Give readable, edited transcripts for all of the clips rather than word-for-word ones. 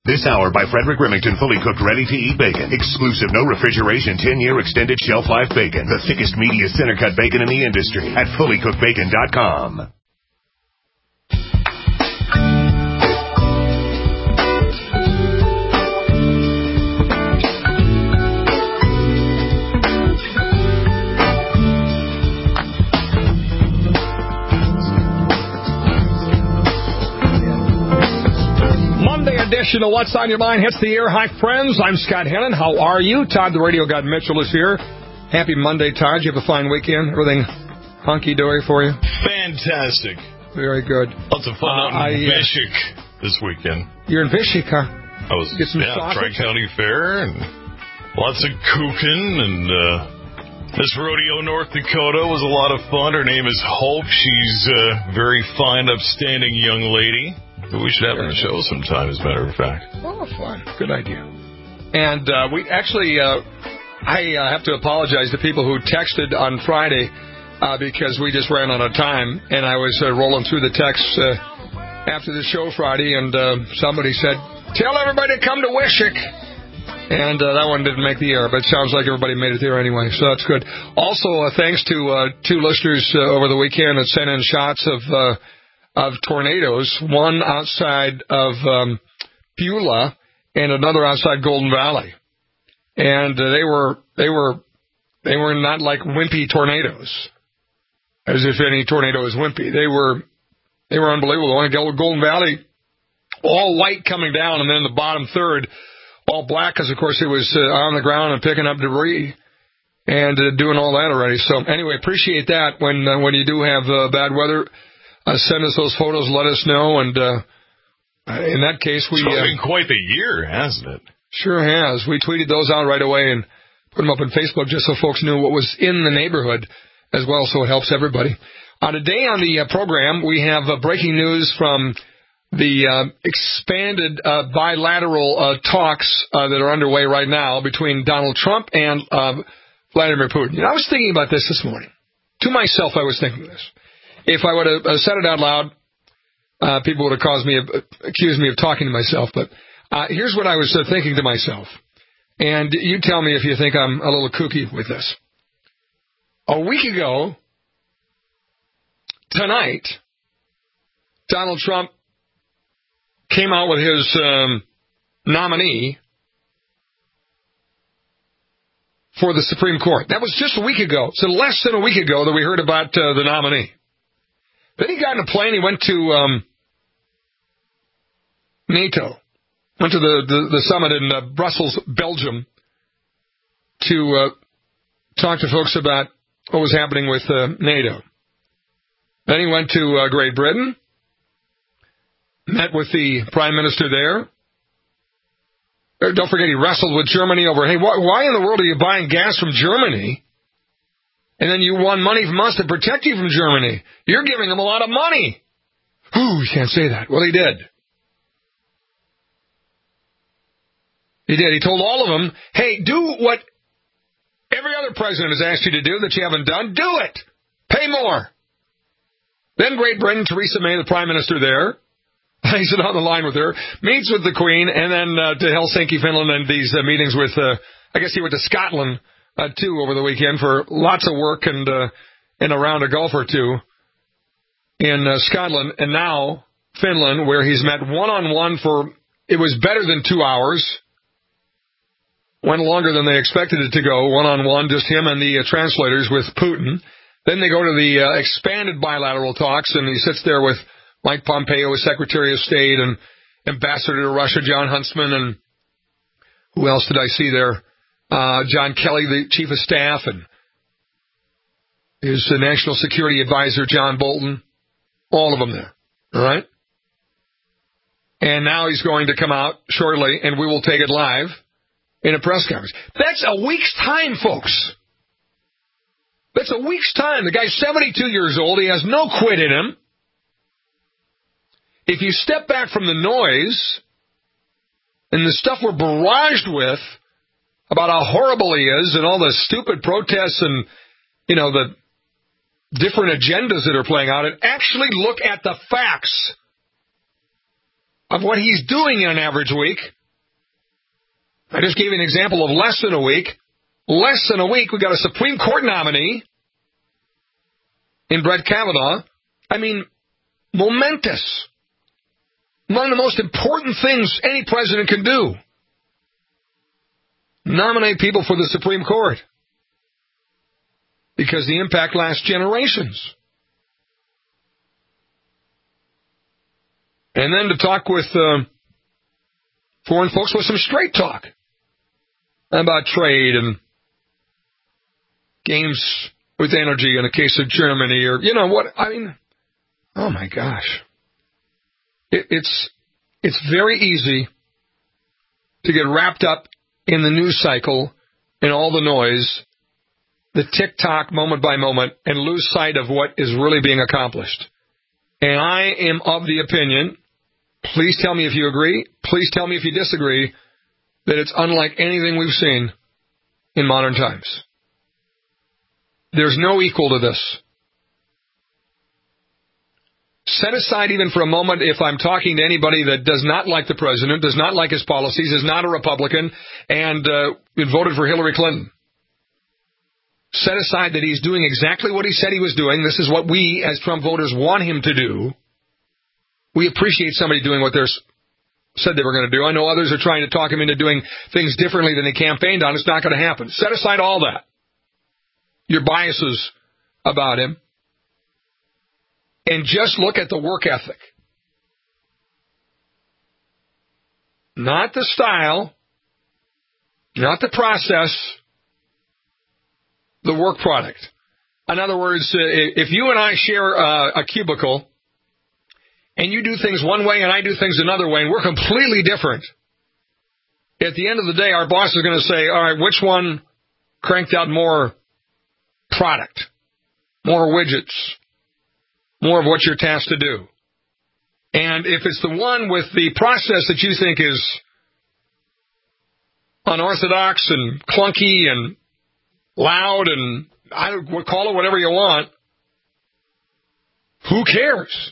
This hour by Frederick Remington, fully cooked, ready-to-eat bacon. Exclusive, no refrigeration, 10-year extended shelf life bacon. The thickest, meatiest center-cut bacon in the industry at fullycookedbacon.com. Edition of What's on Your Mind hits the air. Hi, friends. I'm Scott Hennon. How are you? Todd, the Radio God Mitchell, is here. Happy Monday, Todd. You have a fine weekend? Everything hunky-dory for you? Fantastic. Very good. Lots of fun out in Vishik this weekend. You're in Vishik, huh? I was Tri-County Fair and lots of cooking and Miss Rodeo North Dakota was a lot of fun. Her name is Hope. She's a very fine, upstanding young lady. We should have her on the show sometime, as a matter of fact. Oh, fun. Good idea. And we actually, I have to apologize to people who texted on Friday because we just ran out of time. And I was rolling through the texts after the show Friday, and somebody said, tell everybody to come to Wishik. And that one didn't make the air, but it sounds like everybody made it there anyway, so that's good. Also, thanks to two listeners over the weekend that sent in shots of tornadoes, one outside of Beulah and another outside Golden Valley, and they were not like wimpy tornadoes, as if any tornado is wimpy. They were unbelievable. Only Golden Valley, all white coming down, and then the bottom third, all black, because of course it was on the ground and picking up debris and doing all that already. So anyway, appreciate that when you do have bad weather. Send us those photos, let us know, and in that case, it's been quite the year, hasn't it? Sure has. We tweeted those out right away and put them up on Facebook just so folks knew what was in the neighborhood as well, so it helps everybody. Today on the program, we have breaking news from the expanded bilateral talks that are underway right now between Donald Trump and Vladimir Putin. You know, I was thinking about this morning. To myself, I was thinking this. If I would have said it out loud, people would have accused me of talking to myself. But here's what I was thinking to myself. And you tell me if you think I'm a little kooky with this. A week ago, tonight, Donald Trump came out with his nominee for the Supreme Court. That was just a week ago. So less than a week ago that we heard about the nominee. Then he got in a plane. He went to NATO, went to the summit in Brussels, Belgium, to talk to folks about what was happening with NATO. Then he went to Great Britain, met with the Prime Minister there. Don't forget, he wrestled with Germany over, hey, why in the world are you buying gas from Germany? And then you won money from us to protect you from Germany. You're giving them a lot of money. Ooh, you can't say that. Well, he did. He did. He told all of them, hey, do what every other president has asked you to do that you haven't done. Do it. Pay more. Then Great Britain, Theresa May, the Prime Minister there, he's on the line with her, meets with the Queen, and then to Helsinki, Finland, and these meetings with, I guess he went to Scotland, too, over the weekend for lots of work and around a golf or two in Scotland. And now Finland, where he's met one-on-one for, it was better than 2 hours. Went longer than they expected it to go, one-on-one, just him and the translators with Putin. Then they go to the expanded bilateral talks, and he sits there with Mike Pompeo, his Secretary of State, and Ambassador to Russia, John Huntsman, and who else did I see there? John Kelly, the Chief of Staff, and his National Security Advisor, John Bolton. All of them there. All right? And now he's going to come out shortly, and we will take it live in a press conference. That's a week's time, folks. That's a week's time. The guy's 72 years old. He has no quit in him. If you step back from the noise and the stuff we're barraged with about how horrible he is and all the stupid protests and, you know, the different agendas that are playing out, and actually look at the facts of what he's doing in an average week, I just gave you an example of less than a week. Less than a week, we got a Supreme Court nominee in Brett Kavanaugh. I mean, momentous. One of the most important things any president can do. Nominate people for the Supreme Court. Because the impact lasts generations. And then to talk with foreign folks with some straight talk about trade and games with energy in the case of Germany, or, you know what, I mean, oh my gosh. It's very easy to get wrapped up in the news cycle and all the noise, the tick-tock moment by moment, and lose sight of what is really being accomplished. And I am of the opinion, please tell me if you agree, please tell me if you disagree, that it's unlike anything we've seen in modern times. There's no equal to this. Set aside even for a moment if I'm talking to anybody that does not like the president, does not like his policies, is not a Republican, and voted for Hillary Clinton. Set aside that he's doing exactly what he said he was doing. This is what we, as Trump voters, want him to do. We appreciate somebody doing what they said they were going to do. I know others are trying to talk him into doing things differently than they campaigned on. It's not going to happen. Set aside all that. Your biases about him. And just look at the work ethic. Not the style, not the process, the work product. In other words, if you and I share a cubicle, and you do things one way and I do things another way, and we're completely different, at the end of the day, our boss is going to say, all right, which one cranked out more product, more widgets, more of what you're tasked to do? And if it's the one with the process that you think is unorthodox and clunky and loud and I would call it whatever you want, who cares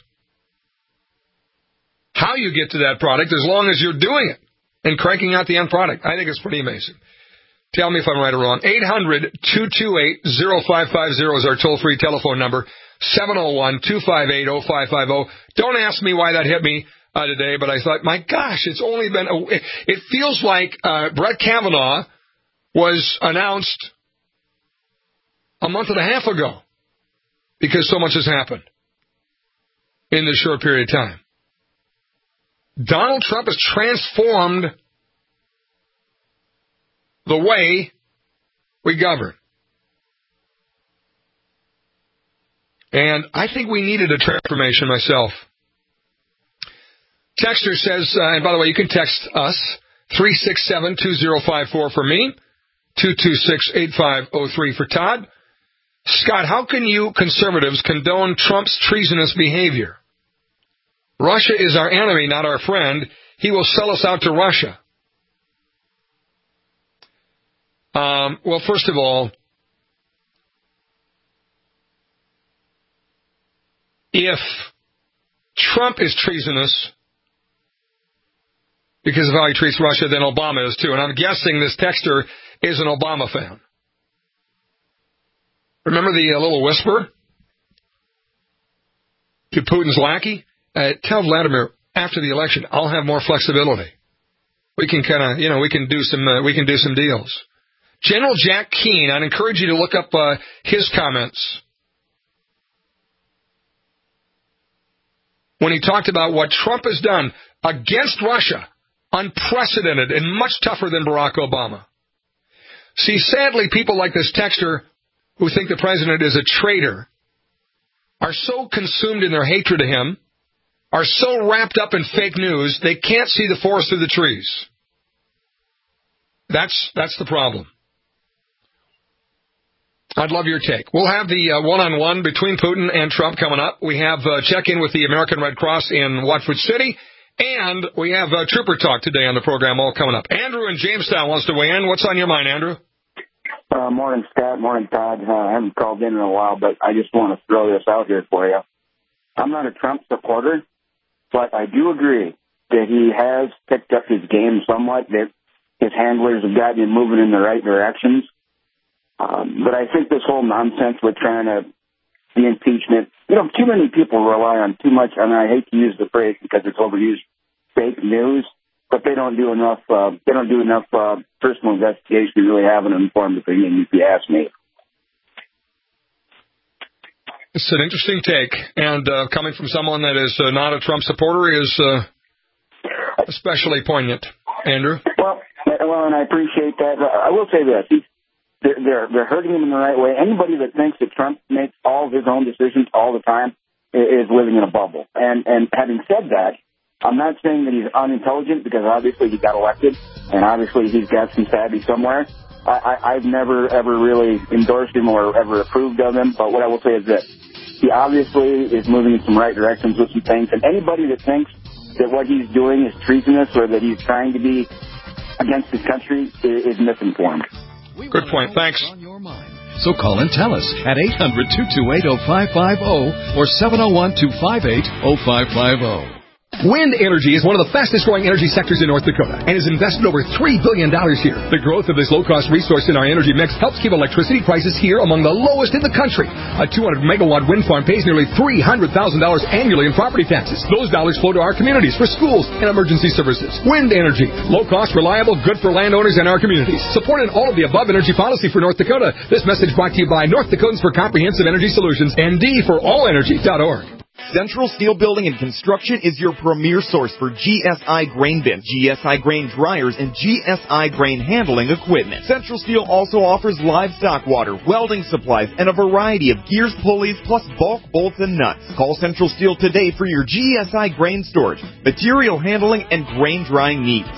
how you get to that product as long as you're doing it and cranking out the end product? I think it's pretty amazing. Tell me if I'm right or wrong. 800-228-0550 is our toll-free telephone number. 701-258-0550. Don't ask me why that hit me today, but I thought, my gosh, it's only been it feels like Brett Kavanaugh was announced a month and a half ago because so much has happened in this short period of time. Donald Trump has transformed the way we govern. And I think we needed a transformation myself. Texter says, and by the way, you can text us, 367-2054 for me, 226-8503 for Todd. Scott, how can you conservatives condone Trump's treasonous behavior? Russia is our enemy, not our friend. He will sell us out to Russia. Well, first of all, if Trump is treasonous because of how he treats Russia, then Obama is too. And I'm guessing this texter is an Obama fan. Remember the little whisper to Putin's lackey? Tell Vladimir after the election, I'll have more flexibility. We can kind of, we can do some deals. General Jack Keane, I'd encourage you to look up his comments when he talked about what Trump has done against Russia, unprecedented and much tougher than Barack Obama. See, sadly, people like this texter who think the president is a traitor are so consumed in their hatred of him, are so wrapped up in fake news, they can't see the forest through the trees. That's the problem. I'd love your take. We'll have the one-on-one between Putin and Trump coming up. We have check-in with the American Red Cross in Watford City, and we have Trooper Talk today on the program, all coming up. Andrew in Jamestown wants to weigh in. What's on your mind, Andrew? Morning, Scott. Morning, Todd. I haven't called in a while, but I just want to throw this out here for you. I'm not a Trump supporter, but I do agree that he has picked up his game somewhat, that his handlers have gotten him moving in the right directions. But I think this whole nonsense with trying to the impeachment, too many people rely on too much, and I hate to use the phrase because it's overused, fake news, but they don't do enough personal investigation to really have an informed opinion, if you ask me. It's an interesting take, and coming from someone that is not a Trump supporter is especially poignant. Andrew? Well, and I appreciate that. I will say this. They're hurting him in the right way. Anybody that thinks that Trump makes all of his own decisions all the time is living in a bubble. And having said that, I'm not saying that he's unintelligent, because obviously he got elected, and obviously he's got some savvy somewhere. I've never, ever really endorsed him or ever approved of him, but what I will say is this. He obviously is moving in some right directions with some things, and anybody that thinks that what he's doing is treasonous or that he's trying to be against his country is misinformed. Good point. Thanks. So call and tell us at 800-228-0550 or 701-258-0550. Wind energy is one of the fastest-growing energy sectors in North Dakota and has invested over $3 billion here. The growth of this low-cost resource in our energy mix helps keep electricity prices here among the lowest in the country. A 200-megawatt wind farm pays nearly $300,000 annually in property taxes. Those dollars flow to our communities for schools and emergency services. Wind energy, low-cost, reliable, good for landowners and our communities. Supporting all of the above energy policy for North Dakota. This message brought to you by North Dakotans for Comprehensive Energy Solutions and D4AllEnergy.org. Central Steel Building and Construction is your premier source for GSI grain bins, GSI grain dryers, and GSI grain handling equipment. Central Steel also offers livestock water, welding supplies, and a variety of gears, pulleys, plus bulk bolts and nuts. Call Central Steel today for your GSI grain storage, material handling, and grain drying needs.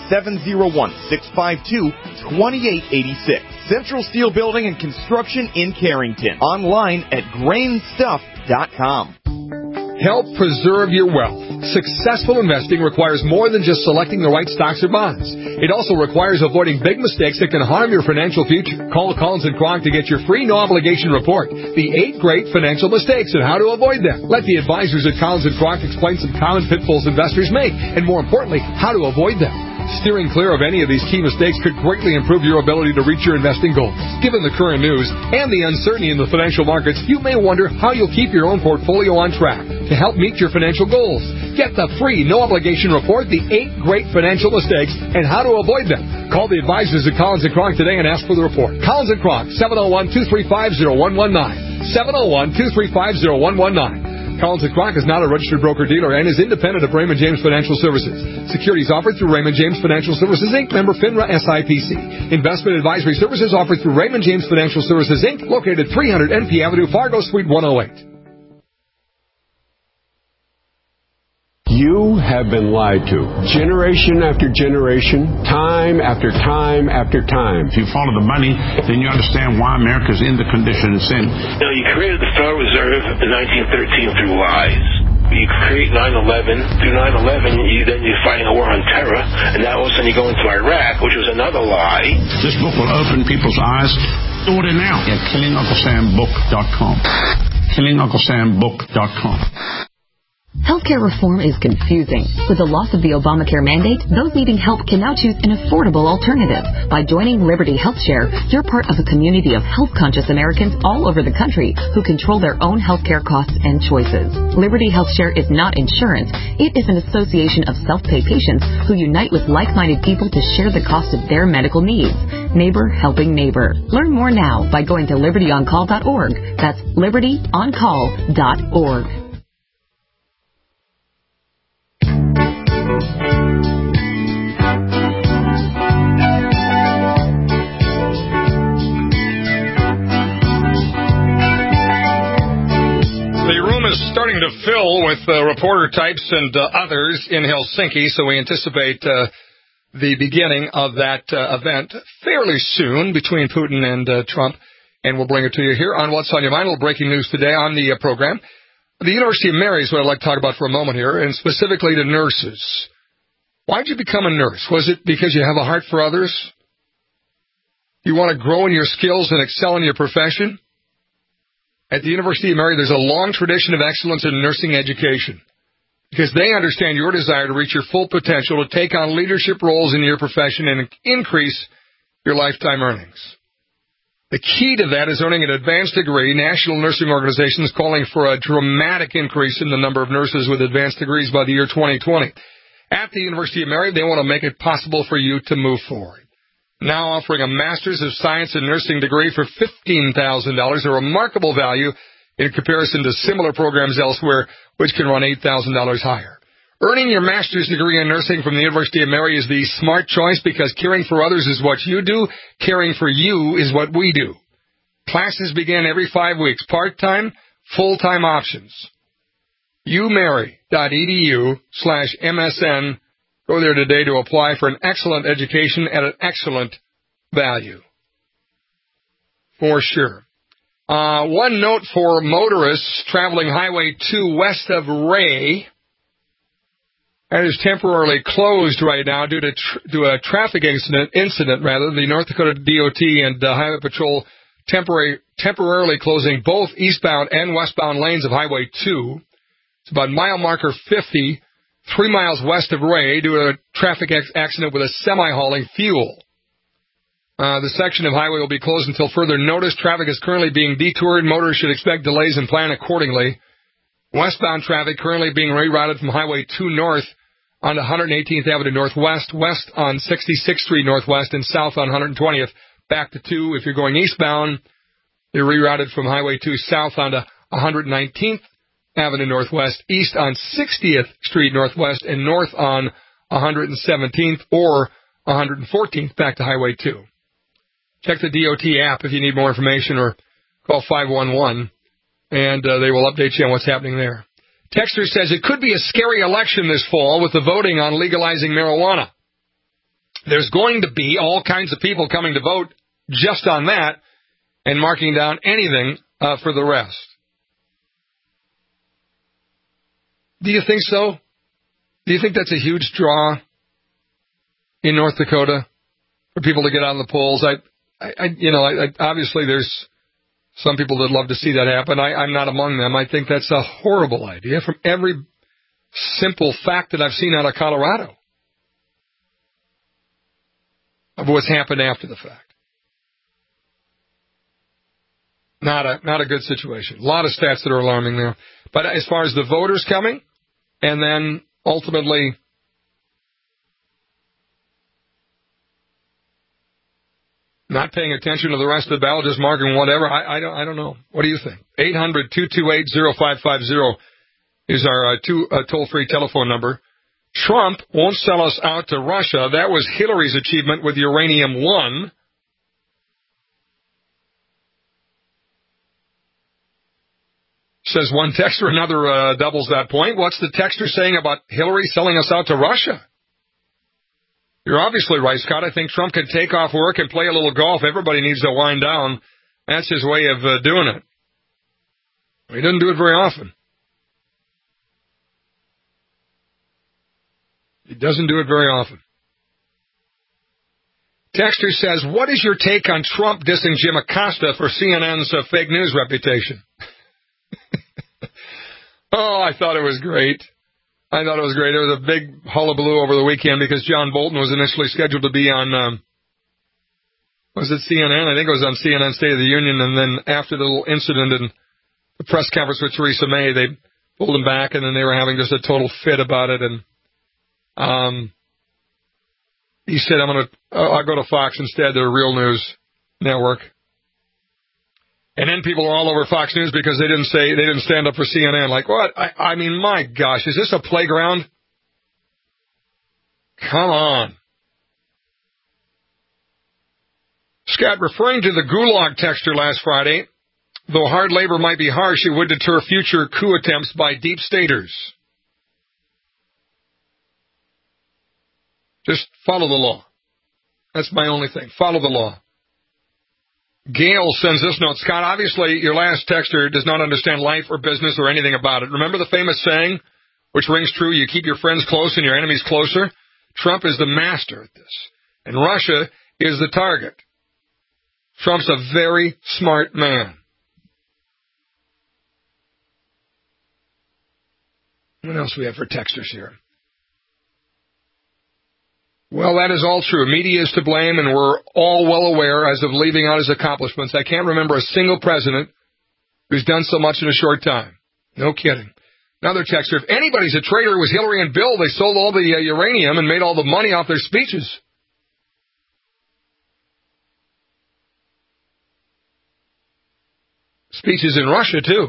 701-652-2886. Central Steel Building and Construction in Carrington. Online at grainstuff.com. Help preserve your wealth. Successful investing requires more than just selecting the right stocks or bonds. It also requires avoiding big mistakes that can harm your financial future. Call Collins & Kronk to get your free no-obligation report, The 8 Great Financial Mistakes and How to Avoid Them. Let the advisors at Collins & Kronk explain some common pitfalls investors make, and more importantly, how to avoid them. Steering clear of any of these key mistakes could greatly improve your ability to reach your investing goals. Given the current news and the uncertainty in the financial markets, you may wonder how you'll keep your own portfolio on track to help meet your financial goals. Get the free, no-obligation report, The 8 Great Financial Mistakes and How to Avoid Them. Call the advisors at Collins & Kronk today and ask for the report. Collins & Kronk, 701-235-0119. 701-235-0119. Collins & Kronk is not a registered broker-dealer and is independent of Raymond James Financial Services. Securities offered through Raymond James Financial Services, Inc., member FINRA SIPC. Investment advisory services offered through Raymond James Financial Services, Inc., located 300 NP Avenue, Fargo, Suite 108. You have been lied to, generation after generation, time after time after time. If you follow the money, then you understand why America's in the condition it's in. You created the Federal Reserve in 1913 through lies. You create 9/11. Through 9/11, you're fighting a war on terror, and now all of a sudden you go into Iraq, which was another lie. This book will open people's eyes. Order now at KillingUncleSamBook.com. KillingUncleSamBook.com. Healthcare reform is confusing. With the loss of the Obamacare mandate, those needing help can now choose an affordable alternative. By joining Liberty HealthShare, you're part of a community of health-conscious Americans all over the country who control their own healthcare costs and choices. Liberty HealthShare is not insurance. It is an association of self-pay patients who unite with like-minded people to share the cost of their medical needs. Neighbor helping neighbor. Learn more now by going to libertyoncall.org. That's libertyoncall.org. The room is starting to fill with reporter types and others in Helsinki, so we anticipate the beginning of that event fairly soon between Putin and Trump, and we'll bring it to you here on What's on Your Mind. A little breaking news today on the program. The University of Mary is what I'd like to talk about for a moment here, and specifically to nurses. Why did you become a nurse? Was it because you have a heart for others? You want to grow in your skills and excel in your profession? At the University of Mary, there's a long tradition of excellence in nursing education. because they understand your desire to reach your full potential, to take on leadership roles in your profession and increase your lifetime earnings. The key to that is earning an advanced degree. National Nursing Organization is calling for a dramatic increase in the number of nurses with advanced degrees by the year 2020. At the University of Mary, they want to make it possible for you to move forward. Now offering a Master's of Science in Nursing degree for $15,000, a remarkable value in comparison to similar programs elsewhere, which can run $8,000 higher. Earning your master's degree in nursing from the University of Mary is the smart choice because caring for others is what you do. Caring for you is what we do. Classes begin every 5 weeks, part-time, full-time options. umary.edu/MSN. Go there today to apply for an excellent education at an excellent value. For sure. One note for motorists traveling Highway 2 west of Ray. That is temporarily closed right now due to a traffic incident. The North Dakota DOT and Highway Patrol temporarily closing both eastbound and westbound lanes of Highway 2. It's about mile marker 50, 3 miles west of Ray, due to a traffic accident with a semi hauling fuel. The section of highway will be closed until further notice. Traffic is currently being detoured. Motorists should expect delays and plan accordingly. Westbound traffic currently being rerouted from Highway 2 north onto 118th Avenue Northwest, west on 66th Street Northwest, and south on 120th, back to 2. If you're going eastbound, you're rerouted from Highway 2 south onto 119th Avenue Northwest, east on 60th Street Northwest, and north on 117th or 114th, back to Highway 2. Check the DOT app if you need more information, or call 511, and they will update you on what's happening there. Texter says it could be a scary election this fall with the voting on legalizing marijuana. There's going to be all kinds of people coming to vote just on that and marking down anything for the rest. Do you think so? Do you think that's a huge draw in North Dakota for people to get out on the polls? Obviously there's some people that love to see that happen. I'm not among them. I think that's a horrible idea from every simple fact that I've seen out of Colorado of what's happened after the fact. Not a good situation. A lot of stats that are alarming there. But as far as the voters coming, and then ultimately not paying attention to the rest of the ballot, just marking whatever, I don't know. What do you think? 800-228-0550 is our toll-free telephone number. Trump won't sell us out to Russia. That was Hillary's achievement with Uranium One. Says one texter, another doubles that point. What's the texter saying about Hillary selling us out to Russia? You're obviously right, Scott. I think Trump can take off work and play a little golf. Everybody needs to wind down. That's his way of doing it. He doesn't do it very often. He doesn't do it very often. Texter says, what is your take on Trump dissing Jim Acosta for CNN's fake news reputation? Oh, I thought it was great. There was a big hullabaloo over the weekend because John Bolton was initially scheduled to be on, was it CNN? I think it was on CNN State of the Union, and then after the little incident and the press conference with Theresa May, they pulled him back, and then they were having just a total fit about it, and he said, I'll go to Fox instead, their real news network. And then people are all over Fox News because they didn't stand up for CNN. Like, what? I mean, my gosh, is this a playground? Come on. Scott, referring to the Gulag texter last Friday, though hard labor might be harsh, it would deter future coup attempts by deep staters. Just follow the law. That's my only thing. Follow the law. Gail sends this note. Scott, obviously your last texter does not understand life or business or anything about it. Remember the famous saying, which rings true, you keep your friends close and your enemies closer? Trump is the master at this, and Russia is the target. Trump's a very smart man. What else we have for texters here? Well, that is all true. Media is to blame, and we're all well aware as of leaving out his accomplishments. I can't remember a single president who's done so much in a short time. No kidding. Another texter, if anybody's a traitor, it was Hillary and Bill. They sold all the uranium and made all the money off their speeches. Speeches in Russia, too.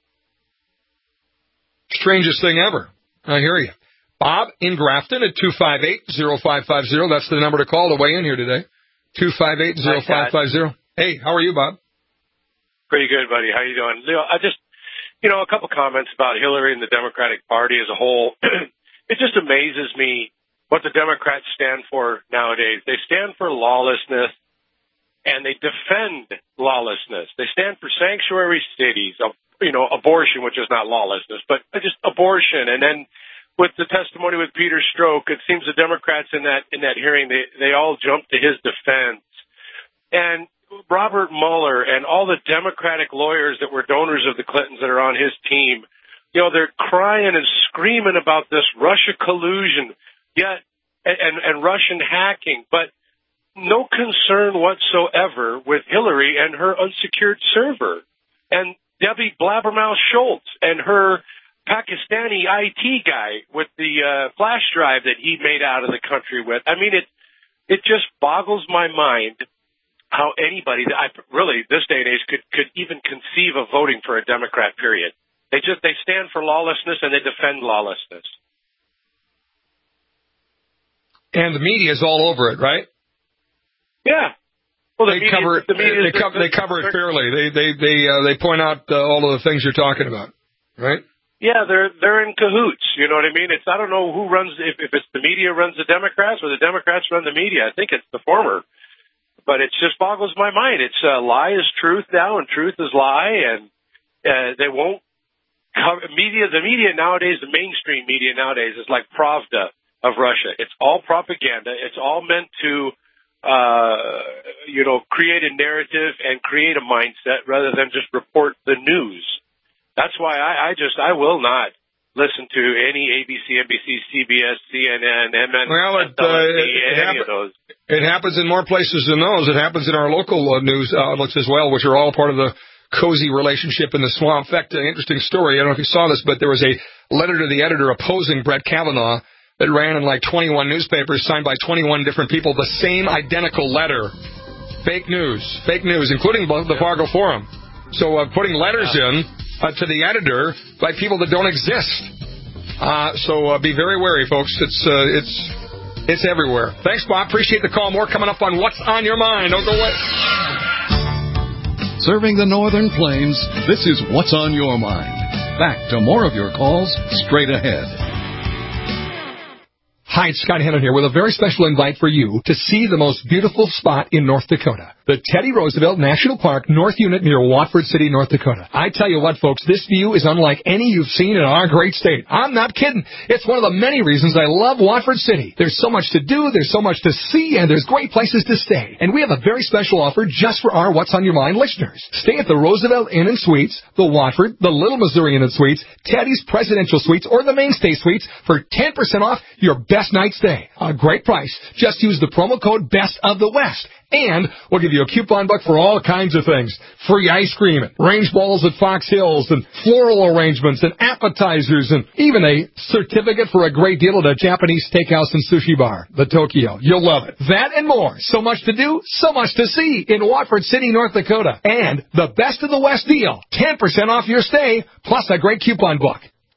Strangest thing ever. I hear you. Bob in Grafton at 258-0550. That's the number to call to weigh in here today. 258-0550. Hey, how are you, Bob? Pretty good, buddy. How you doing? Leo, I just, a couple comments about Hillary and the Democratic Party as a whole. It just amazes me what the Democrats stand for nowadays. They stand for lawlessness, and they defend lawlessness. They stand for sanctuary cities, abortion, which is not lawlessness, but just abortion. And then with the testimony with Peter Strzok, it seems the Democrats in that hearing, they all jumped to his defense. And Robert Mueller and all the Democratic lawyers that were donors of the Clintons that are on his team, they're crying and screaming about this Russia collusion, and Russian hacking, but no concern whatsoever with Hillary and her unsecured server, and Debbie Blabbermouth Schultz and her Pakistani IT guy with the flash drive that he made out of the country with. I mean, it just boggles my mind how anybody, this day and age, could even conceive of voting for a Democrat, period. They stand for lawlessness and they defend lawlessness. And the media is all over it, right? Yeah. Well, they cover it fairly. They point out all of the things you're talking about, right? Yeah, they're in cahoots. You know what I mean? I don't know who runs, if it's the media runs the Democrats or the Democrats run the media. I think it's the former. But it just boggles my mind. It's lie is truth now, and truth is lie, and they won't cover media. The media nowadays, the mainstream media nowadays, is like Pravda of Russia. It's all propaganda. It's all meant to, create a narrative and create a mindset rather than just report the news. That's why I will not listen to any ABC, NBC, CBS, CNN, any of those. It happens in more places than those. It happens in our local news outlets as well, which are all part of the cozy relationship in the swamp. In fact, an interesting story. I don't know if you saw this, but there was a letter to the editor opposing Brett Kavanaugh that ran in like 21 newspapers, signed by 21 different people, the same identical letter. Fake news, including the Fargo Forum. So putting letters in to the editor by people that don't exist. So be very wary, folks. It's everywhere. Thanks, Bob. Appreciate the call. More coming up on What's on Your Mind. Don't go away. Serving the Northern Plains, this is What's on Your Mind. Back to more of your calls straight ahead. Hi, it's Scott Hennon here with a very special invite for you to see the most beautiful spot in North Dakota. The Teddy Roosevelt National Park North Unit near Watford City, North Dakota. I tell you what, folks, this view is unlike any you've seen in our great state. I'm not kidding. It's one of the many reasons I love Watford City. There's so much to do, there's so much to see, and there's great places to stay. And we have a very special offer just for our What's on Your Mind listeners. Stay at the Roosevelt Inn and Suites, the Watford, the Little Missouri Inn and Suites, Teddy's Presidential Suites, or the Mainstay Suites for 10% off your best night stay. A great price. Just use the promo code Best of the West. And we'll give you a coupon book for all kinds of things. Free ice cream, range balls at Fox Hills, and floral arrangements, and appetizers, and even a certificate for a great deal at a Japanese steakhouse and sushi bar, the Tokyo. You'll love it. That and more. So much to do, so much to see in Watford City, North Dakota. And the Best of the West deal. 10% off your stay, plus a great coupon book.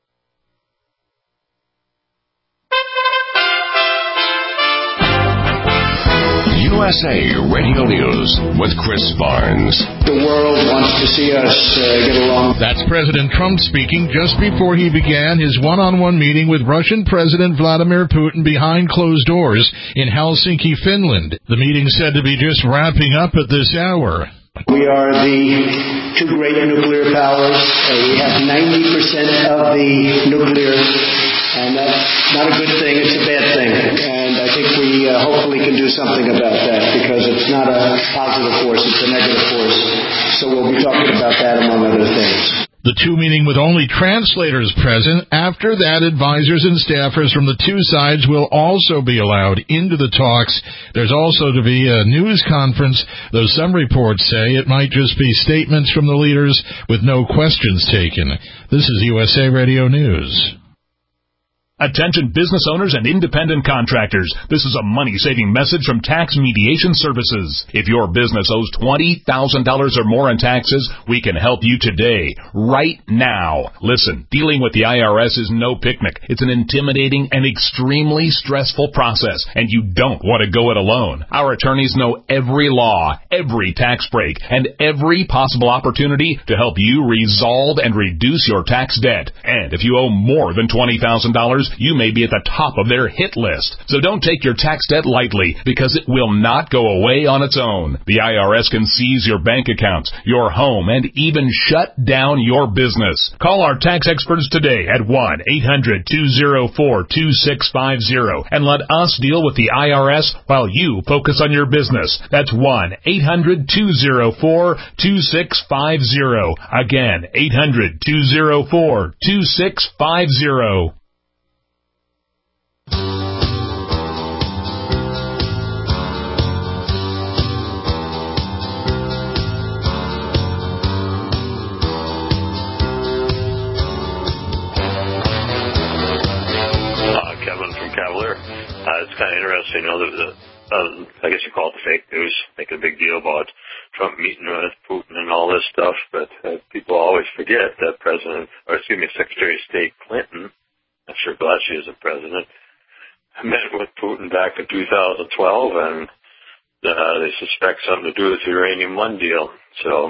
USA Radio News with Chris Barnes. The world wants to see us get along. That's President Trump speaking just before he began his one-on-one meeting with Russian President Vladimir Putin behind closed doors in Helsinki, Finland. The meeting said to be just wrapping up at this hour. We are the two great nuclear powers. We have 90% of the nuclear, and that's not a good thing, it's a bad thing. And I think we hopefully can do something about that, because it's not a positive force, it's a negative force. So we'll be talking about that, among other things. The two meeting with only translators present. After that, advisors and staffers from the two sides will also be allowed into the talks. There's also to be a news conference, though some reports say it might just be statements from the leaders with no questions taken. This is USA Radio News. Attention business owners and independent contractors. This is a money-saving message from Tax Mediation Services. If your business owes $20,000 or more in taxes, we can help you today, right now. Listen, dealing with the IRS is no picnic. It's an intimidating and extremely stressful process, and you don't want to go it alone. Our attorneys know every law, every tax break, and every possible opportunity to help you resolve and reduce your tax debt. And if you owe more than $20,000, you may be at the top of their hit list. So don't take your tax debt lightly, because it will not go away on its own. The IRS can seize your bank accounts, your home, and even shut down your business. Call our tax experts today at 1-800-204-2650 and let us deal with the IRS while you focus on your business. That's 1-800-204-2650. Again, 800-204-2650. It's kind of interesting, I guess you call it the fake news, making a big deal about Trump meeting with Putin and all this stuff, but people always forget that Secretary of State Clinton, I'm sure glad she is the president, met with Putin back in 2012, and they suspect something to do with the Uranium One deal. So,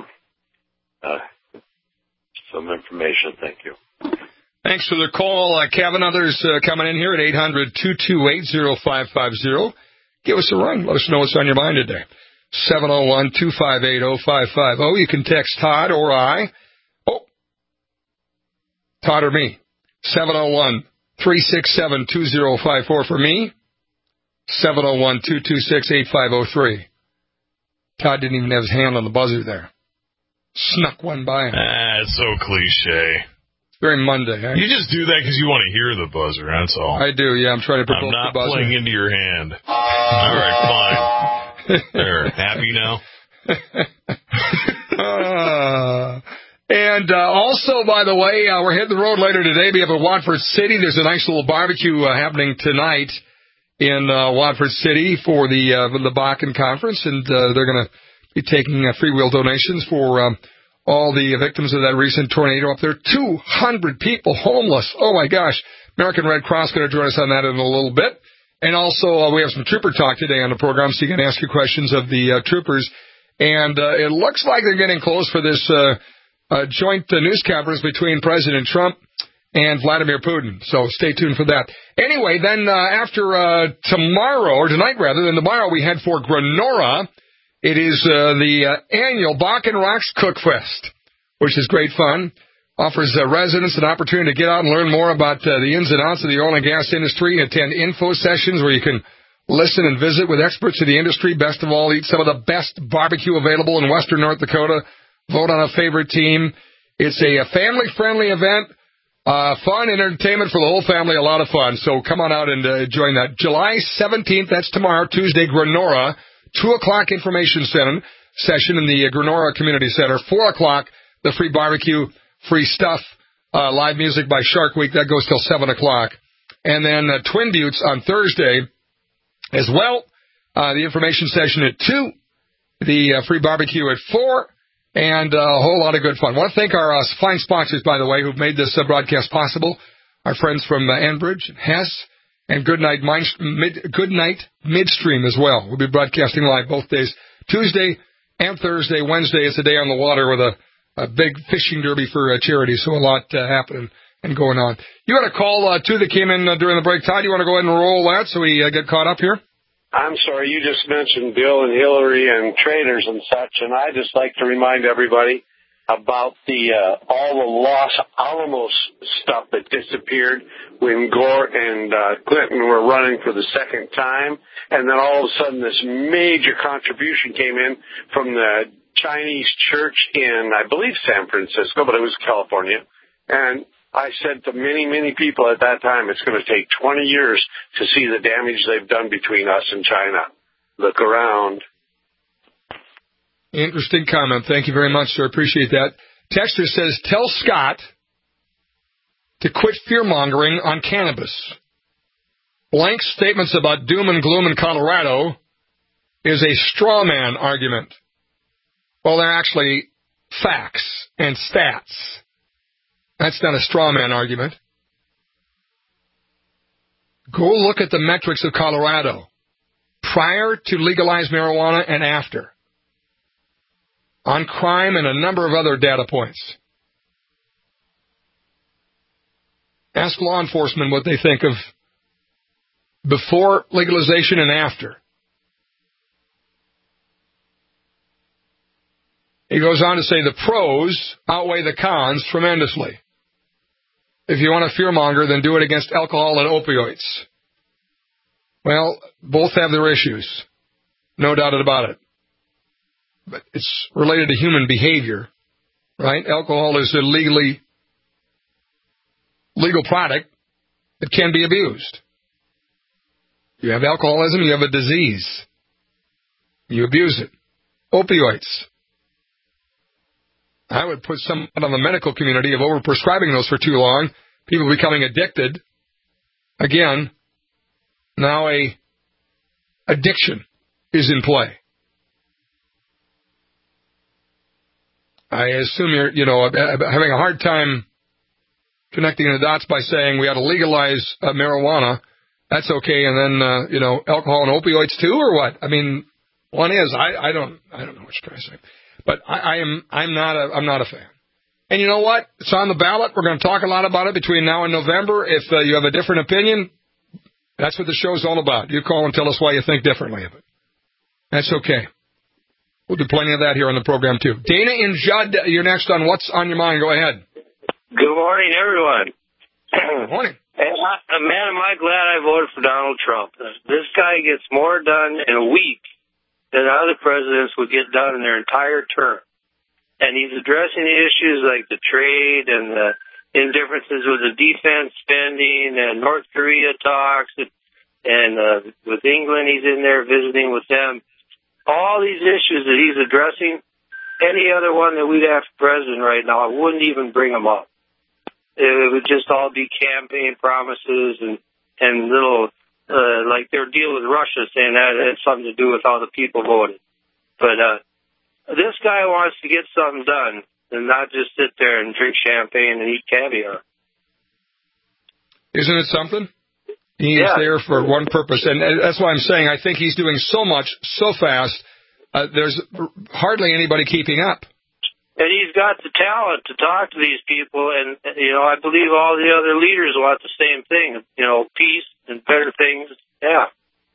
some information. Thank you. Thanks for the call, Kevin. Others coming in here at 800-228-0550. Give us a ring. Let us know what's on your mind today. 701-258-0550. You can text Todd or I. Todd or me. 701-367-2054 for me. 701-226-8503. Todd didn't even have his hand on the buzzer there. Snuck one by him. It's so cliche. Very Monday. Eh? You just do that because you want to hear the buzzer, that's all. I do, yeah. I'm trying to provoke the buzzer. I'm not playing into your hand. All right, fine. There, happy now? And also, by the way, we're hitting the road later today. We have a Watford City. There's a nice little barbecue happening tonight in Watford City for the Bakken Conference, and they're going to be taking free will donations for all the victims of that recent tornado up there. 200 people homeless. Oh, my gosh. American Red Cross going to join us on that in a little bit. And also, we have some trooper talk today on the program, so you can ask your questions of the troopers. And it looks like they're getting close for this joint news conference between President Trump and Vladimir Putin. So stay tuned for that. Anyway, then after tomorrow, or tonight rather, then tomorrow we head for Granora. It is the annual Bakken Rocks Cook Fest, which is great fun. Offers residents an opportunity to get out and learn more about the ins and outs of the oil and gas industry, attend info sessions where you can listen and visit with experts of the industry. Best of all, eat some of the best barbecue available in western North Dakota. Vote on a favorite team. It's a family-friendly event. Fun entertainment for the whole family, a lot of fun. So come on out and join that. July 17th, that's tomorrow, Tuesday, Granora. 2 o'clock information session in the Granora Community Center. 4 o'clock, the free barbecue, free stuff, live music by Shark Week. That goes till 7 o'clock. And then Twin Buttes on Thursday as well. The information session at 2. The free barbecue at 4. And a whole lot of good fun. I want to thank our fine sponsors, by the way, who've made this broadcast possible. Our friends from Enbridge, Hess, and Goodnight Midstream as well. We'll be broadcasting live both days, Tuesday and Thursday. Wednesday is a day on the water with a big fishing derby for charity, so a lot happening and going on. You got a call, too, that came in during the break. Todd, you want to go ahead and roll that so we get caught up here? I'm sorry, you just mentioned Bill and Hillary and traders and such, and I just like to remind everybody about all the Los Alamos stuff that disappeared when Gore and Clinton were running for the second time, and then all of a sudden this major contribution came in from the Chinese church in, I believe, San Francisco, but it was California. And I said to many, many people at that time, it's going to take 20 years to see the damage they've done between us and China. Look around. Interesting comment. Thank you very much, sir. Appreciate that. Texter says, tell Scott to quit fear-mongering on cannabis. Blank statements about doom and gloom in Colorado is a straw man argument. Well, they're actually facts and stats. That's not a straw man argument. Go look at the metrics of Colorado prior to legalized marijuana and after, on crime and a number of other data points. Ask law enforcement what they think of before legalization and after. He goes on to say the pros outweigh the cons tremendously. If you want to fearmonger, then do it against alcohol and opioids. Well, both have their issues. No doubt about it. But it's related to human behavior, right? Alcohol is a legal product that can be abused. You have alcoholism, you have a disease. You abuse it. Opioids. I would put some on the medical community of overprescribing those for too long, people becoming addicted. Again, now a addiction is in play. I assume you're, having a hard time connecting the dots by saying we ought to legalize marijuana. That's okay, and then alcohol and opioids too, or what? I mean, one is I don't know what you're trying to say, but I'm not a fan. And you know what? It's on the ballot. We're going to talk a lot about it between now and November. If you have a different opinion, that's what the show's all about. You call and tell us why you think differently of it. That's okay. We'll do plenty of that here on the program, too. Dana and Judd, you're next on What's on Your Mind. Go ahead. Good morning, everyone. Good morning. Man, am I glad I voted for Donald Trump. This guy gets more done in a week than other presidents would get done in their entire term. And he's addressing the issues like the trade and the indifferences with the defense spending and North Korea talks. And with England, he's in there visiting with them. All these issues that he's addressing, any other one that we'd have for president right now, I wouldn't even bring them up. It would just all be campaign promises and little, like their deal with Russia, saying that it had something to do with how the people voted. But this guy wants to get something done and not just sit there and drink champagne and eat caviar. Isn't it something? He's there for one purpose, and that's why I'm saying I think he's doing so much, so fast, there's hardly anybody keeping up. And he's got the talent to talk to these people, and, I believe all the other leaders want the same thing, peace and better things. Yeah.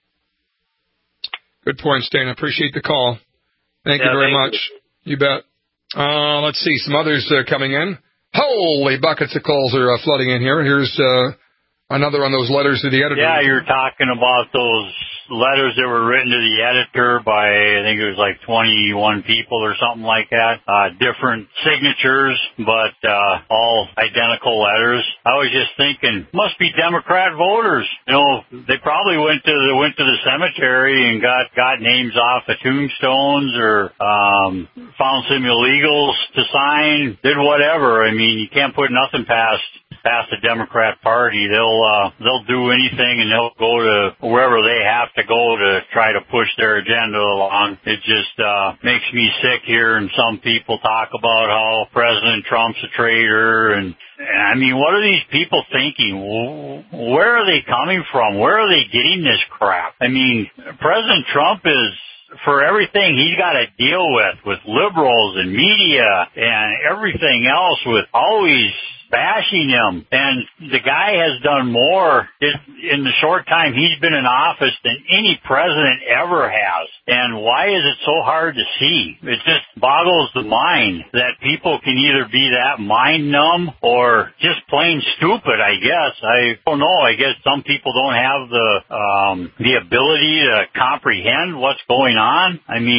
Good point, Stan. I appreciate the call. Thank you very much. You bet. Let's see, some others coming in. Holy buckets of calls are flooding in here. Here's another on those letters to the editor. Yeah, you're talking about those letters that were written to the editor by, I think it was like 21 people or something like that. Different signatures, but all identical letters. I was just thinking, must be Democrat voters. They probably went to the cemetery and got names off the tombstones or found some illegals to sign, did whatever. I mean, you can't put nothing past the Democrat Party. They'll do anything, and they'll go to wherever they have to go to try to push their agenda along. It just makes me sick hearing some people talk about how President Trump's a traitor, and I mean, what are these people thinking? Where are they coming from? Where are they getting this crap? I mean, President Trump is, for everything he's got to deal with liberals and media and everything else, with always bashing him. And the guy has done more in the short time he's been in office than any president ever has. And why is it so hard to see? It just boggles the mind that people can either be that mind numb or just plain stupid, I guess. I don't know. I guess some people don't have the ability to comprehend what's going on. I mean,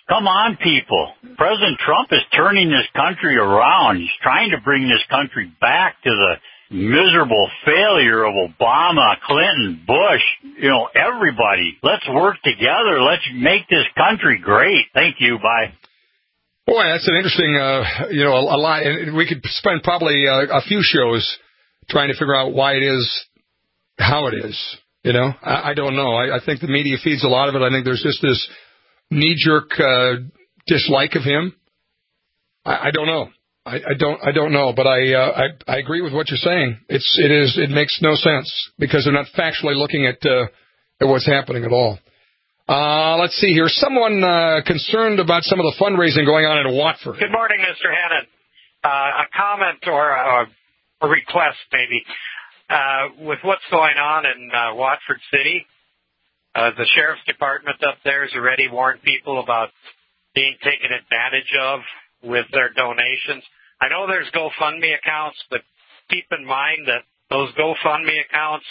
Come on, people. President Trump is turning this country around. He's trying to bring this country back to the miserable failure of Obama, Clinton, Bush, everybody. Let's work together. Let's make this country great. Thank you. Bye. Boy, that's an interesting, a lot. And we could spend probably a few shows trying to figure out why it is how it is. I don't know. I think the media feeds a lot of it. I think there's just this knee-jerk dislike of him. I don't know. I don't know, but I agree with what you're saying. It makes no sense because they're not factually looking at what's happening at all. Let's see here. Someone concerned about some of the fundraising going on in Watford. Good morning, Mr. Hannon. A comment or a request, maybe. With what's going on in Watford City, the sheriff's department up there has already warned people about being taken advantage of with their donations. I know there's GoFundMe accounts, but keep in mind that those GoFundMe accounts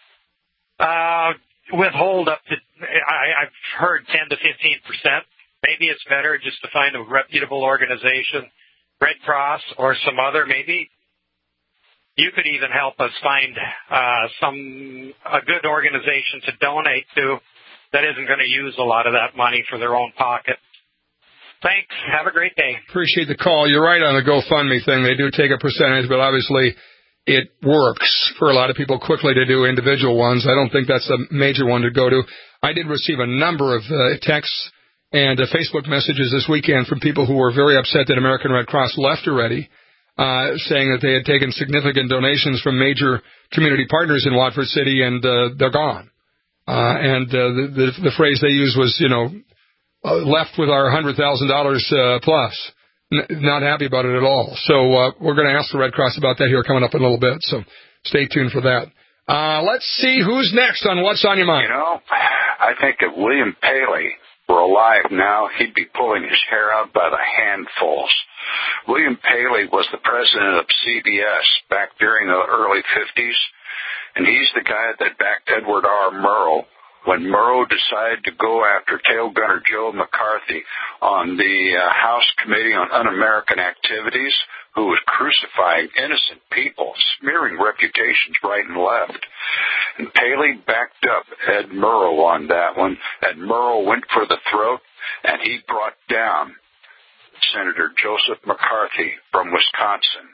withhold up to, I've heard 10 to 15%. Maybe it's better just to find a reputable organization, Red Cross or some other. Maybe you could even help us find a good organization to donate to that isn't going to use a lot of that money for their own pocket. Thanks. Have a great day. Appreciate the call. You're right on the GoFundMe thing. They do take a percentage, but obviously it works for a lot of people quickly to do individual ones. I don't think that's a major one to go to. I did receive a number of texts and Facebook messages this weekend from people who were very upset that American Red Cross left already, saying that they had taken significant donations from major community partners in Watford City, and they're gone. And the phrase they used was, left with our $100,000 plus. Not happy about it at all. So we're going to ask the Red Cross about that here coming up in a little bit. So stay tuned for that. Let's see who's next on What's on Your Mind. I think if William Paley were alive now, he'd be pulling his hair out by the handfuls. William Paley was the president of CBS back during the early 50s, and he's the guy that backed Edward R. Murrow when Murrow decided to go after tail gunner Joe McCarthy on the House Committee on Un-American Activities, who was crucifying innocent people, smearing reputations right and left. And Paley backed up Ed Murrow on that one. Ed Murrow went for the throat, and he brought down Senator Joseph McCarthy from Wisconsin.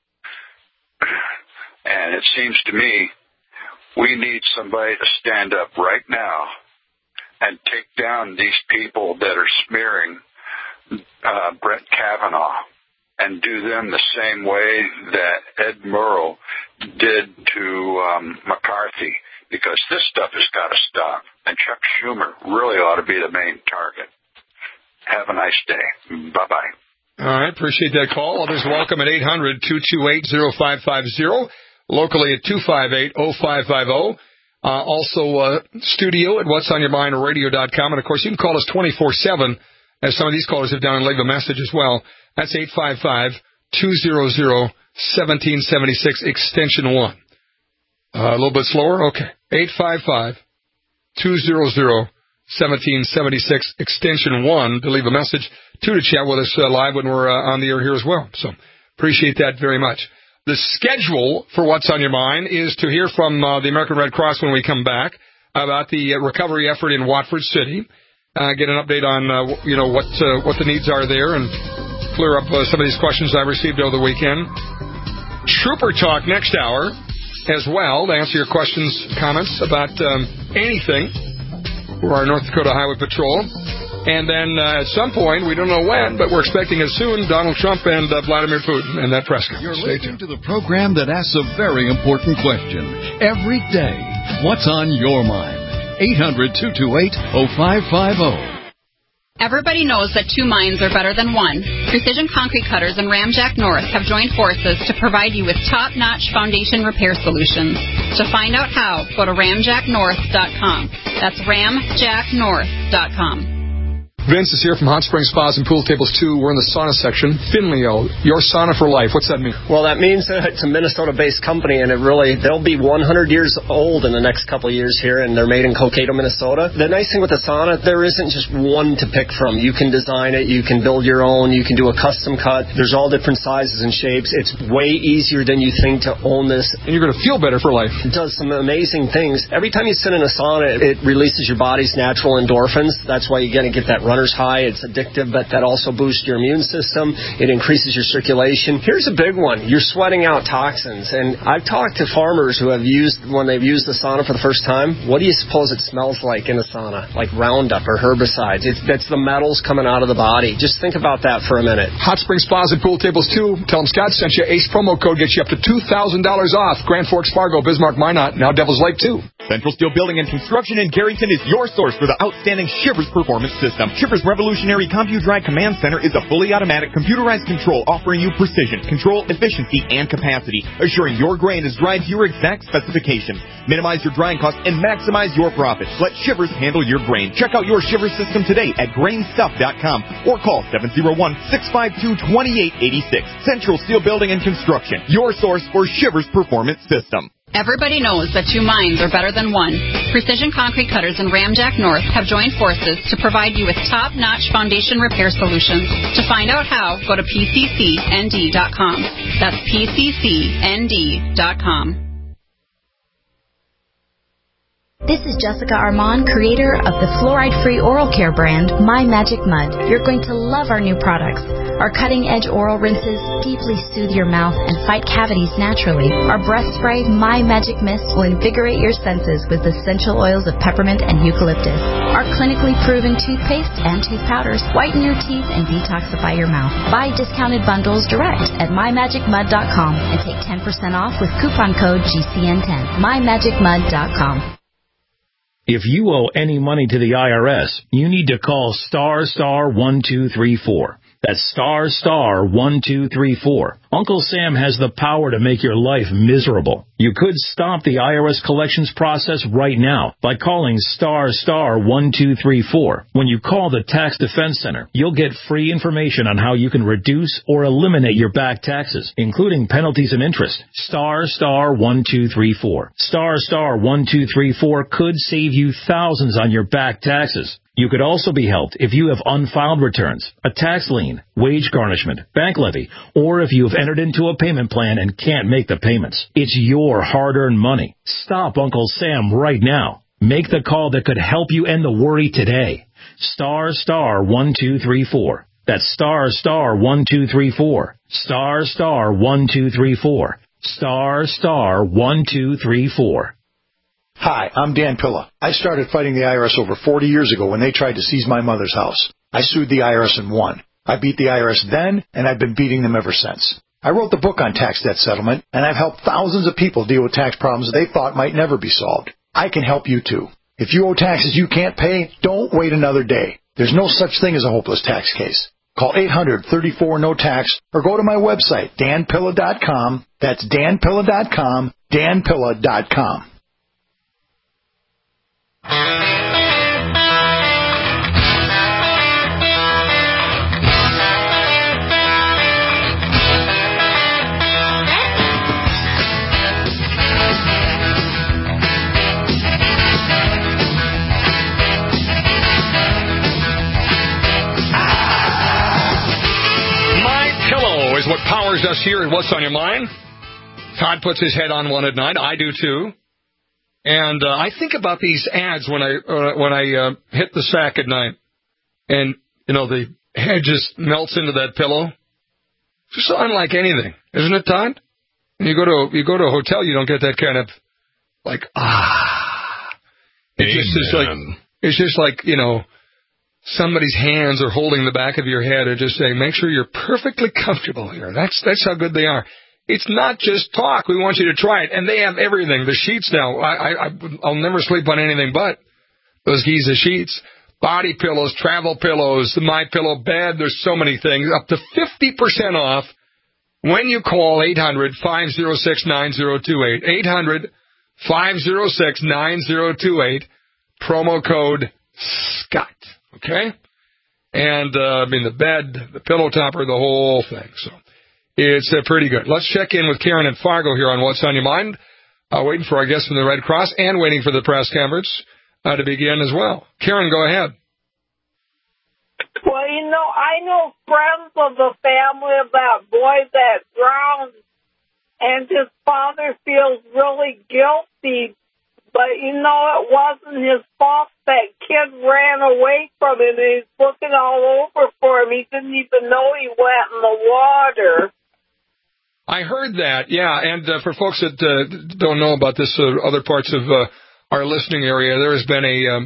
And it seems to me we need somebody to stand up right now and take down these people that are smearing Brett Kavanaugh and do them the same way that Ed Murrow did to McCarthy, because this stuff has got to stop. And Chuck Schumer really ought to be the main target. Have a nice day. Bye-bye. All right, appreciate that call. Others welcome at 800-228-0550. Locally at 258-0550. Also, studio at whatsonyourmindradio.com. And, of course, you can call us 24/7, as some of these callers have done, and leave a message as well. That's 855-200-1776, extension 1. A little bit slower? Okay. 855-200-1776, extension 1, to leave a message. 2, to chat with us live when we're on the air here as well. So appreciate that very much. The schedule for What's on Your Mind is to hear from the American Red Cross when we come back about the recovery effort in Watford City, get an update on what the needs are there, and clear up some of these questions I received over the weekend. Trooper Talk next hour as well, to answer your questions, comments about anything for our North Dakota Highway Patrol. And then at some point, we don't know when, but we're expecting it soon, Donald Trump and Vladimir Putin and that press conference. You're listening to the program that asks a very important question every day. What's on your mind? 800-228-0550. Everybody knows that two minds are better than one. Precision Concrete Cutters and Ramjack North have joined forces to provide you with top-notch foundation repair solutions. To find out how, go to ramjacknorth.com. That's ramjacknorth.com. Vince is here from Hot Spring Spas and Pool Tables 2. We're in the sauna section. Finleo, your sauna for life. What's that mean? Well, that means it's a Minnesota-based company, and they'll be 100 years old in the next couple of years here, and they're made in Cokato, Minnesota. The nice thing with the sauna, there isn't just one to pick from. You can design it, you can build your own, you can do a custom cut. There's all different sizes and shapes. It's way easier than you think to own this. And you're going to feel better for life. It does some amazing things. Every time you sit in a sauna, it releases your body's natural endorphins. That's why you're going to get that runner's high. It's addictive, but that also boosts your immune system. It increases your circulation. Here's a big one. You're sweating out toxins. And I've talked to farmers who have when they've used the sauna for the first time, what do you suppose it smells like in a sauna? Like Roundup or herbicides. That's the metals coming out of the body. Just think about that for a minute. Hot Spring Spas and Pool Tables 2. Tell them Scott sent you. ACE promo code gets you up to $2,000 off. Grand Forks, Fargo, Bismarck, Minot, now Devil's Lake, too. Central Steel Building and Construction in Garrington is your source for the outstanding Shivers Performance System. Shivers Revolutionary CompuDrive Command Center is a fully automatic computerized control offering you precision, control, efficiency, and capacity, assuring your grain is dried to your exact specifications. Minimize your drying costs and maximize your profits. Let Shivers handle your grain. Check out your Shivers system today at grainstuff.com or call 701-652-2886. Central Steel Building and Construction, your source for Shivers Performance System. Everybody knows that two minds are better than one. Precision Concrete Cutters and Ramjack North have joined forces to provide you with top-notch foundation repair solutions. To find out how, go to PCCND.com. That's PCCND.com. This is Jessica Armand, creator of the fluoride-free oral care brand, My Magic Mud. You're going to love our new products. Our cutting-edge oral rinses deeply soothe your mouth and fight cavities naturally. Our breath spray, My Magic Mist, will invigorate your senses with essential oils of peppermint and eucalyptus. Our clinically proven toothpaste and tooth powders whiten your teeth and detoxify your mouth. Buy discounted bundles direct at MyMagicMud.com and take 10% off with coupon code GCN10. MyMagicMud.com. If you owe any money to the IRS, you need to call *1234. That's *1234. Uncle Sam has the power to make your life miserable. You could stop the IRS collections process right now by calling *1234. When you call the Tax Defense Center, you'll get free information on how you can reduce or eliminate your back taxes, including penalties and interest. *1234. *1234 could save you thousands on your back taxes. You could also be helped if you have unfiled returns, a tax lien, wage garnishment, bank levy, or if you have entered into a payment plan and can't make the payments. It's your hard-earned money. Stop Uncle Sam right now. Make the call that could help you end the worry today. *1234. That's *1234. *1234. *1234. Hi, I'm Dan Pilla. I started fighting the IRS over 40 years ago when they tried to seize my mother's house. I sued the IRS and won. I beat the IRS then, and I've been beating them ever since. I wrote the book on tax debt settlement, and I've helped thousands of people deal with tax problems they thought might never be solved. I can help you too. If you owe taxes you can't pay, don't wait another day. There's no such thing as a hopeless tax case. Call 800-34-NO-TAX or go to my website, danpilla.com. That's danpilla.com, danpilla.com. Is what powers us here at What's on Your Mind. Todd puts his head on one at night. I do too. And I think about these ads when I hit the sack at night, and the head just melts into that pillow. Just so unlike anything, isn't it, Todd? When you go to a hotel, you don't get that kind of It's just like somebody's hands are holding the back of your head and just saying, make sure you're perfectly comfortable here. That's how good they are. It's not just talk. We want you to try it. And they have everything. The sheets now, I'll never sleep on anything but those Giza sheets. Body pillows, travel pillows, the My Pillow bed. There's so many things. Up to 50% off when you call 800-506-9028. 800-506-9028. Promo code SCOTT. Okay? And, the bed, the pillow topper, the whole thing. So it's pretty good. Let's check in with Karen and Fargo here on What's on Your Mind. Waiting for our guests from the Red Cross and waiting for the press conference to begin as well. Karen, go ahead. Well, I know friends of the family of that boy that drowned, and his father feels really guilty. But, it wasn't his fault. That kid ran away from him, and he's looking all over for him. He didn't even know he went in the water. I heard that, yeah. And for folks that don't know about this, other parts of our listening area, there has been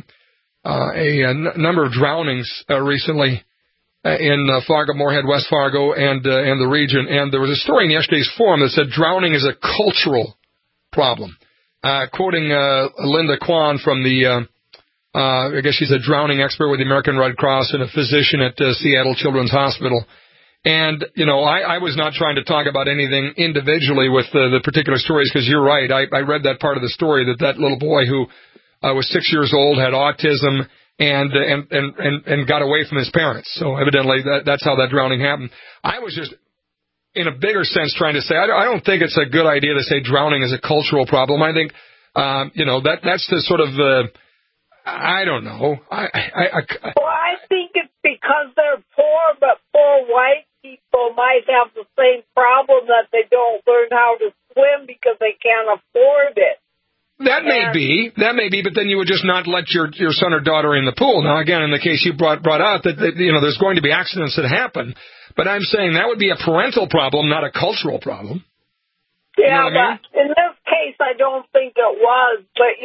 a number of drownings recently in Fargo, Moorhead, West Fargo, and the region. And there was a story in yesterday's forum that said drowning is a cultural problem. Quoting Linda Kwan from the, I guess she's a drowning expert with the American Red Cross and a physician at Seattle Children's Hospital. And, I was not trying to talk about anything individually with the particular stories, because you're right. I read that part of the story that little boy who was 6 years old had autism and got away from his parents. So evidently that's how that drowning happened. I was just, in a bigger sense, trying to say I don't think it's a good idea to say drowning is a cultural problem. I think, that's the sort of I don't know. I think it's because they're poor, but poor white people might have the same problem that they don't learn how to swim because they can't afford it. That may be, but then you would just not let your son or daughter in the pool. Now, again, in the case you brought out, that there's going to be accidents that happen, but I'm saying that would be a parental problem, not a cultural problem. Yeah, but in this case, I don't think it was. But,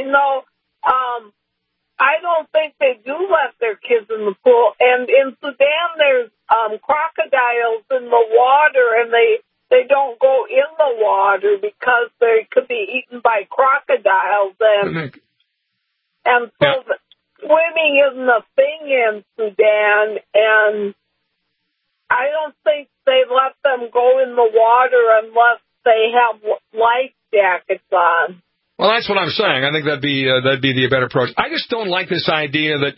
I don't think they do let their kids in the pool. And in Sudan, there's crocodiles in the water, and they don't go in the water because they could be eaten by crocodiles. And so swimming isn't a thing in Sudan, and I don't think they let them go in the water unless they have life jackets on. Well, that's what I'm saying. I think that'd be the better approach. I just don't like this idea that,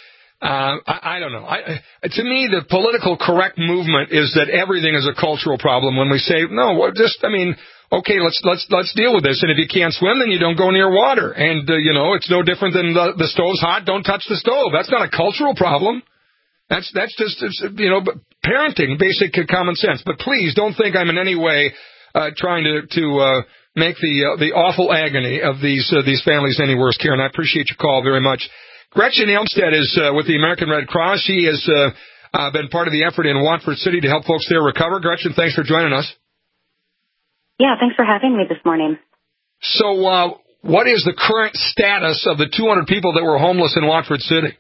I don't know. To me, the political correct movement is that everything is a cultural problem. When we say no, okay, let's deal with this. And if you can't swim, then you don't go near water. And it's no different than the stove's hot. Don't touch the stove. That's not a cultural problem. That's just parenting, basic common sense. But please don't think I'm in any way trying to make the awful agony of these families any worse. Karen, I appreciate your call very much. Gretchen Elmstead is with the American Red Cross. She has been part of the effort in Watford City to help folks there recover. Gretchen, thanks for joining us. Yeah, thanks for having me this morning. So what is the current status of the 200 people that were homeless in Watford City?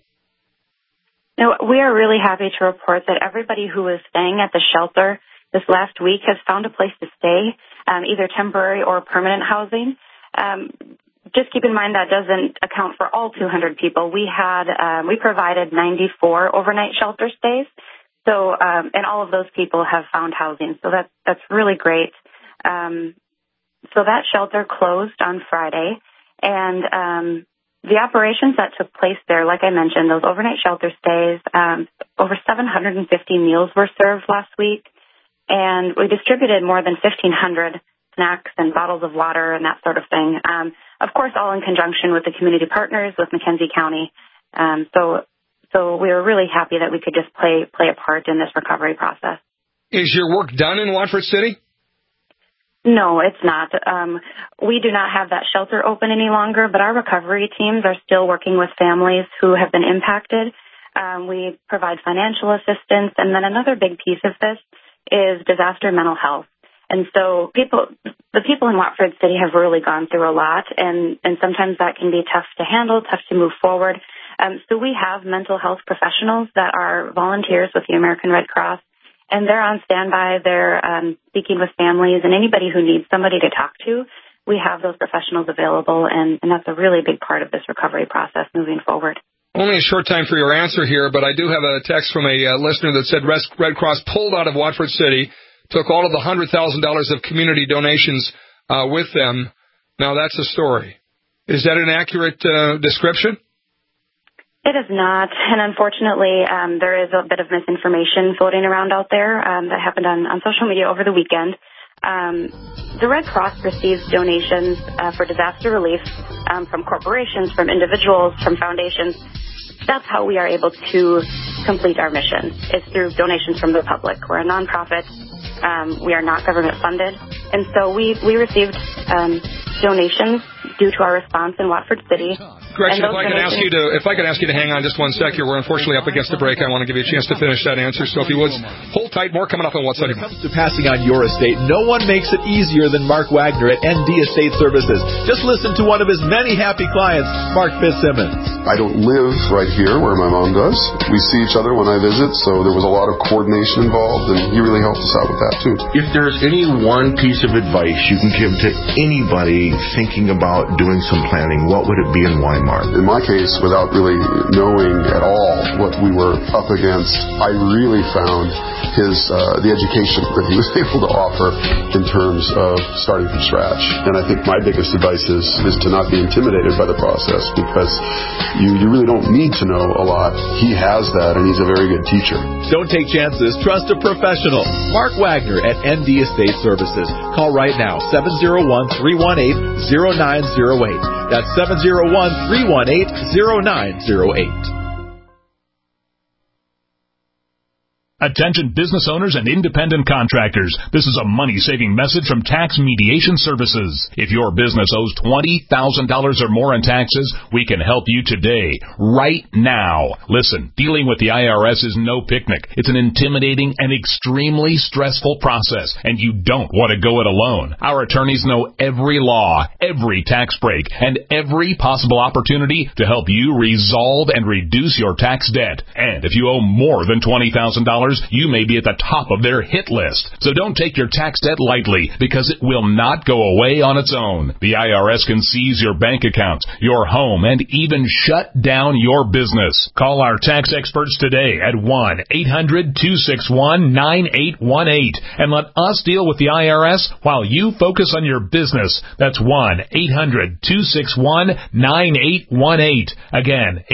We are really happy to report that everybody who was staying at the shelter this last week has found a place to stay, either temporary or permanent housing. Just keep in mind that doesn't account for all 200 people. We provided 94 overnight shelter stays. So, and all of those people have found housing. So that's really great. So that shelter closed on Friday, and the operations that took place there, like I mentioned, those overnight shelter stays, over 750 meals were served last week, and we distributed more than 1,500 snacks and bottles of water and that sort of thing. Of course, all in conjunction with the community partners, with McKenzie County. So we were really happy that we could just play a part in this recovery process. Is your work done in Watford City? No, it's not. We do not have that shelter open any longer, but our recovery teams are still working with families who have been impacted. We provide financial assistance, and then another big piece of this is disaster mental health. And so the people in Watford City have really gone through a lot, and sometimes that can be tough to handle, tough to move forward. So we have mental health professionals that are volunteers with the American Red Cross, and they're on standby. They're speaking with families and anybody who needs somebody to talk to. We have those professionals available, and that's a really big part of this recovery process moving forward. Only a short time for your answer here, but I do have a text from a listener that said Red Cross pulled out of Watford City, took all of the $100,000 of community donations with them. Now, that's a story. Is that an accurate description? It is not, and unfortunately, there is a bit of misinformation floating around out there that happened on social media over the weekend. The Red Cross receives donations for disaster relief from corporations, from individuals, from foundations. That's how we are able to complete our mission, is through donations from the public. We're a nonprofit. We are not government funded. And so we received donations due to our response in Watford City. Gretchen, if I could ask you to hang on just one sec here. We're unfortunately up against the break. I want to give you a chance to finish that answer. So if you would, hold tight. More coming up on What's on Your Mind. When it comes to passing on your estate, no one makes it easier than Mark Wagner at ND Estate Services. Just listen to one of his many happy clients, Mark Fitzsimmons. I don't live right here where my mom does. We see each other when I visit, so there was a lot of coordination involved, and he really helped us out with that too. If there's any one piece of advice you can give to anybody thinking about doing some planning, what would it be and why, Mark? In my case, without really knowing at all what we were up against, I really found the education that he was able to offer in terms of starting from scratch. And I think my biggest advice is to not be intimidated by the process, because you really don't need to know a lot. He has that, and he's a very good teacher. Don't take chances. Trust a professional. Mark Wagner at ND Estate Services. Call right now, 701-318-0908. That's 701-318-0908. Attention business owners and independent contractors. This is a money-saving message from Tax Mediation Services. If your business owes $20,000 or more in taxes, we can help you today, right now. Listen, dealing with the IRS is no picnic. It's an intimidating and extremely stressful process, and you don't want to go it alone. Our attorneys know every law, every tax break, and every possible opportunity to help you resolve and reduce your tax debt. And if you owe more than $20,000, you may be at the top of their hit list. So don't take your tax debt lightly, because it will not go away on its own. The IRS can seize your bank accounts, your home, and even shut down your business. Call our tax experts today at 1-800-261-9818 and let us deal with the IRS while you focus on your business. That's 1-800-261-9818. Again,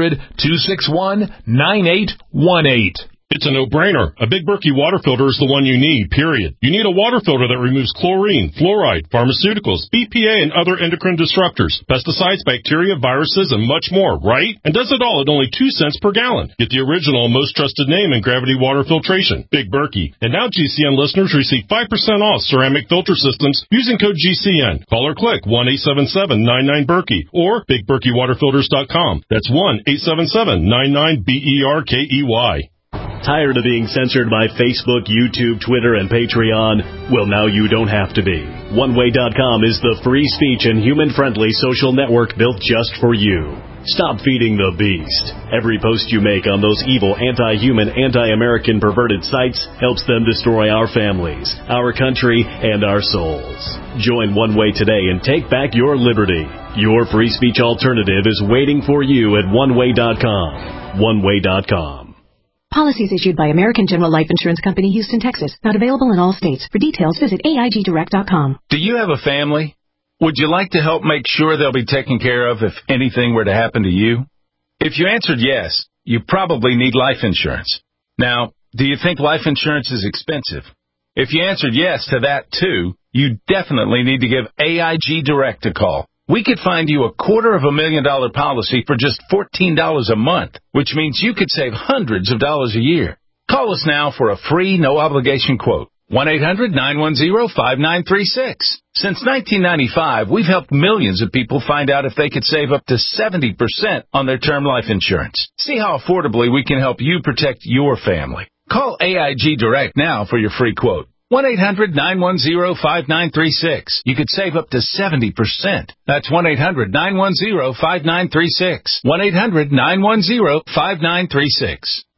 800-261-9818. It's a no-brainer. A Big Berkey water filter is the one you need, period. You need a water filter that removes chlorine, fluoride, pharmaceuticals, BPA, and other endocrine disruptors, pesticides, bacteria, viruses, and much more, right? And does it all at only 2 cents per gallon. Get the original and most trusted name in gravity water filtration, Big Berkey. And now GCN listeners receive 5% off ceramic filter systems using code GCN. Call or click 1-877-99-BERKEY or BigBerkeyWaterFilters.com. That's 1-877-99-BERKEY. Tired of being censored by Facebook, YouTube, Twitter, and Patreon? Well, now you don't have to be. OneWay.com is the free speech and human-friendly social network built just for you. Stop feeding the beast. Every post you make on those evil, anti-human, anti-American perverted sites helps them destroy our families, our country, and our souls. Join One Way today and take back your liberty. Your free speech alternative is waiting for you at OneWay.com. OneWay.com. Policies issued by American General Life Insurance Company, Houston, Texas. Not available in all states. For details, visit AIGdirect.com. Do you have a family? Would you like to help make sure they'll be taken care of if anything were to happen to you? If you answered yes, you probably need life insurance. Now, do you think life insurance is expensive? If you answered yes to that too, you definitely need to give AIG Direct a call. We could find you a $250,000 policy for just $14 a month, which means you could save hundreds of dollars a year. Call us now for a free, no-obligation quote. 1-800-910-5936. Since 1995, we've helped millions of people find out if they could save up to 70% on their term life insurance. See how affordably we can help you protect your family. Call AIG Direct now for your free quote. 1-800-910-5936. You could save up to 70%. That's 1-800-910-5936. 1-800-910-5936.